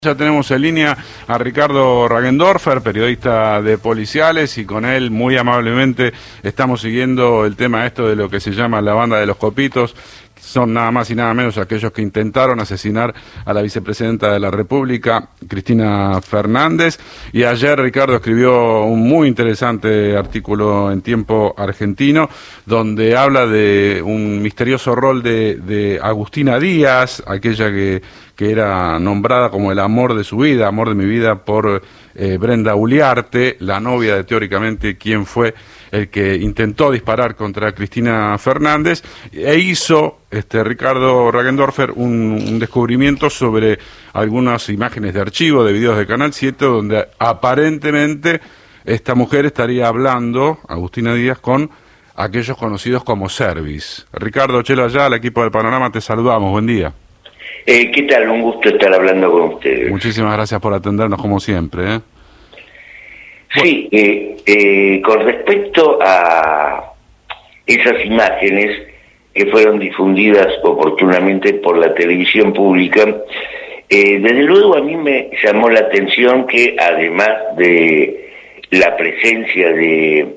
Ya tenemos en línea a Ricardo Ragendorfer, periodista de Policiales, y con él muy amablemente estamos siguiendo el tema de lo que se llama la banda de los Copitos. Son nada más y nada menos aquellos que intentaron asesinar a la vicepresidenta de la República, Cristina Fernández. Y ayer Ricardo escribió un muy interesante artículo en Tiempo Argentino, donde habla de un misterioso rol de Agustina Díaz, aquella que era nombrada como el amor de su vida, amor de mi vida, por Brenda Uliarte, la novia de teóricamente quien fue el que intentó disparar contra Cristina Fernández, e hizo Ricardo Ragendorfer un descubrimiento sobre algunas imágenes de archivo, de videos de Canal 7, donde aparentemente esta mujer estaría hablando, Agustina Díaz, con aquellos conocidos como Servis. Ricardo, Chelo allá, al equipo del Panorama, te saludamos, buen día. ¿Qué tal? Un gusto estar hablando con ustedes. Muchísimas gracias por atendernos como siempre. Sí, con respecto a esas imágenes que fueron difundidas oportunamente por la televisión pública, desde luego a mí me llamó la atención que además de la presencia de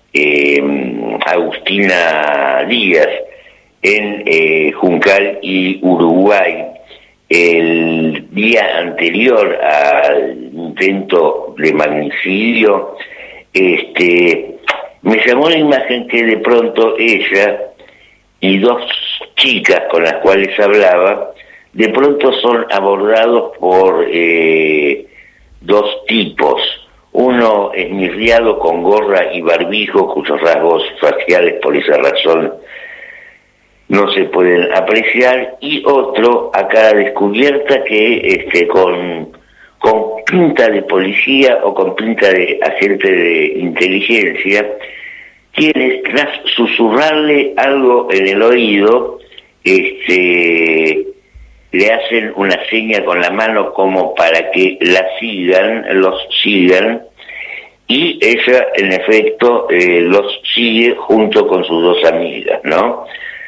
Agustina Díaz en Juncal y Uruguay el día anterior al intento de magnicidio, me llamó la imagen que de pronto ella y dos chicas con las cuales hablaba, de pronto son abordados por dos tipos. Uno esmirriado con gorra y barbijo, cuyos rasgos faciales por esa razón no se pueden apreciar, y otro a cara descubierta que con pinta de policía o con pinta de agente de inteligencia, quienes tras susurrarle algo en el oído, le hacen una seña con la mano como para que los sigan, y ella en efecto los sigue junto con sus dos amigas, ¿no?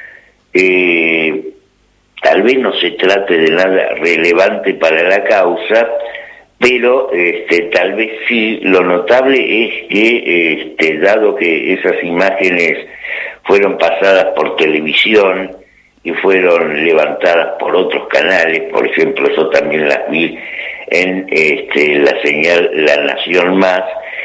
Tal vez no se trate de nada relevante para la causa, pero tal vez sí. Lo notable es que, dado que esas imágenes fueron pasadas por televisión y fueron levantadas por otros canales, por ejemplo, yo también las vi en la señal La Nación Más,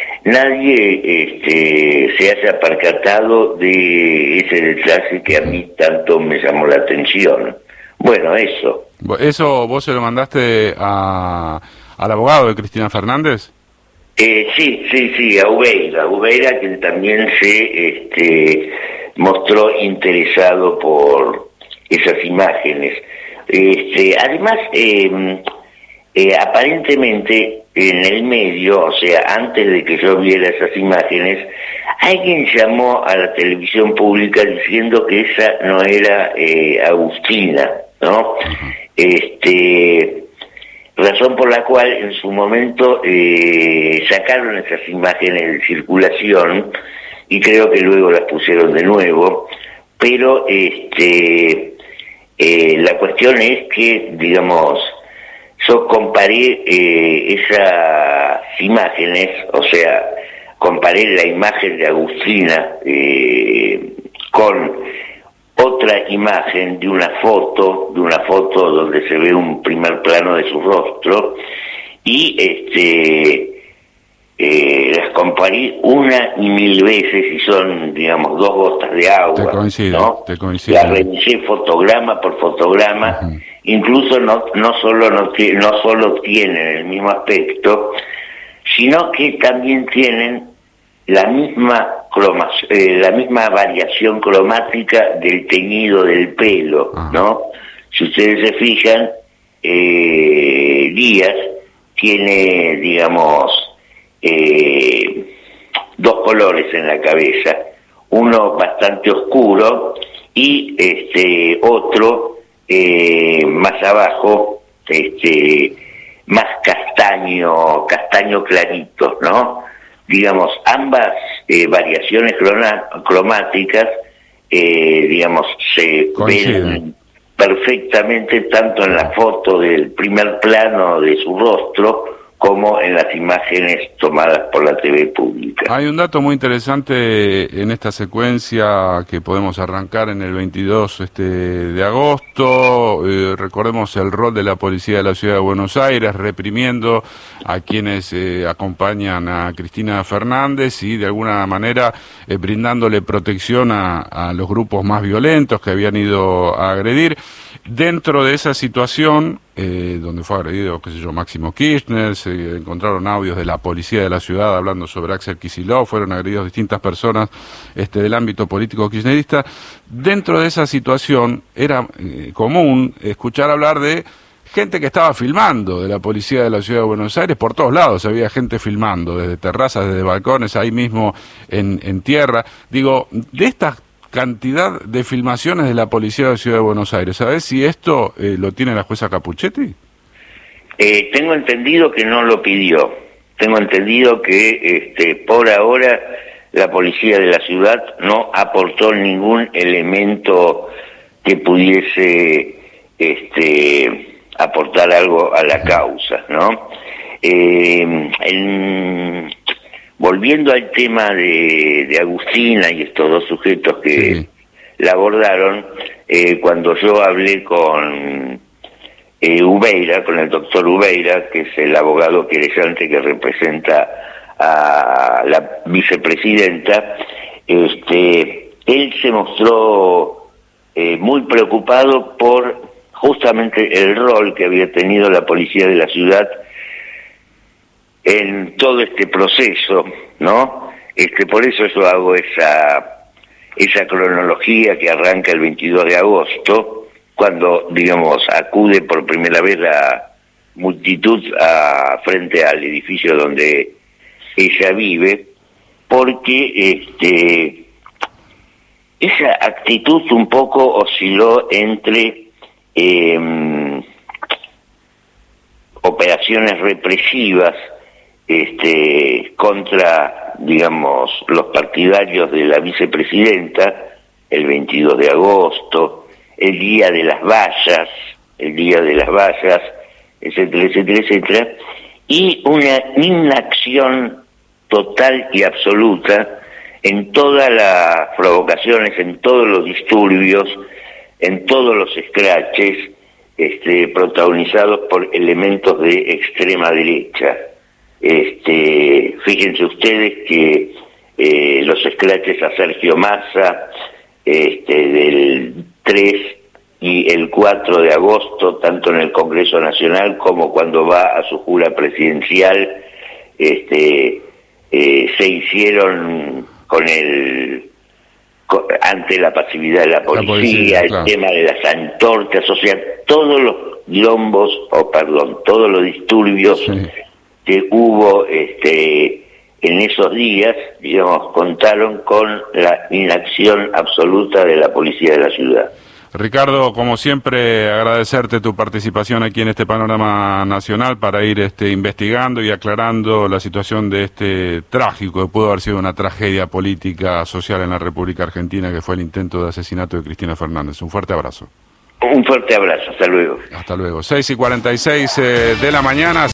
nadie se haya percatado de ese detalle que a mí tanto me llamó la atención. Bueno, eso. ¿Eso vos se lo mandaste al abogado de Cristina Fernández? Sí, a Ubeira, quien también se mostró interesado por esas imágenes. Además, aparentemente en el medio, o sea, antes de que yo viera esas imágenes, alguien llamó a la televisión pública diciendo que esa no era Agustina, ¿no? Razón por la cual en su momento sacaron esas imágenes de circulación y creo que luego las pusieron de nuevo, pero la cuestión es que, digamos, yo comparé esas imágenes, o sea, comparé la imagen de Agustina con otra imagen de una foto donde se ve un primer plano de su rostro, y las comparé una y mil veces y son, digamos, dos gotas de agua. Te coincido. Las revisé fotograma por fotograma. Uh-huh. Incluso no solo tienen el mismo aspecto, sino que también tienen la misma variación cromática del teñido del pelo, ¿no? Si ustedes se fijan, Díaz tiene, digamos, dos colores en la cabeza, uno bastante oscuro y otro más abajo, más castaño clarito, ¿no? Digamos, ambas variaciones cromáticas, digamos, se ven perfectamente tanto en la foto del primer plano de su rostro como en las imágenes tomadas por la TV pública. Hay un dato muy interesante en esta secuencia que podemos arrancar en el 22 de agosto. Recordemos el rol de la policía de la Ciudad de Buenos Aires reprimiendo a quienes acompañan a Cristina Fernández y de alguna manera brindándole protección a los grupos más violentos que habían ido a agredir. Dentro de esa situación, donde fue agredido, qué sé yo, Máximo Kirchner, se encontraron audios de la policía de la ciudad hablando sobre Axel Kicillof, fueron agredidos distintas personas del ámbito político kirchnerista. Dentro de esa situación era común escuchar hablar de gente que estaba filmando de la policía de la Ciudad de Buenos Aires. Por todos lados había gente filmando, desde terrazas, desde balcones, ahí mismo en tierra. Digo, de estas cantidad de filmaciones de la policía de la Ciudad de Buenos Aires, ¿sabés si esto lo tiene la jueza Capuchetti? Tengo entendido que no lo pidió. Tengo entendido que por ahora la policía de la ciudad no aportó ningún elemento que pudiese aportar algo a la causa, ¿no? Volviendo al tema de Agustina y estos dos sujetos que la abordaron, cuando yo hablé con Ubeira, con el doctor Ubeira, que es el abogado querellante que representa a la vicepresidenta, él se mostró muy preocupado por justamente el rol que había tenido la policía de la ciudad en todo este proceso, ¿no? Por eso yo hago esa cronología que arranca el 22 de agosto, cuando, digamos, acude por primera vez la multitud frente al edificio donde ella vive, porque esa actitud un poco osciló entre operaciones represivas contra, digamos, los partidarios de la vicepresidenta, el 22 de agosto, el día de las vallas, etcétera, etcétera, etcétera, y una inacción total y absoluta en todas las provocaciones, en todos los disturbios, en todos los escraches, protagonizados por elementos de extrema derecha. Fíjense ustedes que los escraches a Sergio Massa del 3 y el 4 de agosto, tanto en el Congreso Nacional como cuando va a su jura presidencial, se hicieron ante la pasividad de la policía, el tema de las antorchas, o sea, todos los quilombos, todos los disturbios que hubo en esos días, digamos, contaron con la inacción absoluta de la policía de la ciudad. Ricardo, como siempre, agradecerte tu participación aquí en este panorama nacional para ir investigando y aclarando la situación de este trágico, que pudo haber sido una tragedia política, social en la República Argentina, que fue el intento de asesinato de Cristina Fernández. Un fuerte abrazo. Un fuerte abrazo, hasta luego. Hasta luego. 6:46 de la mañana.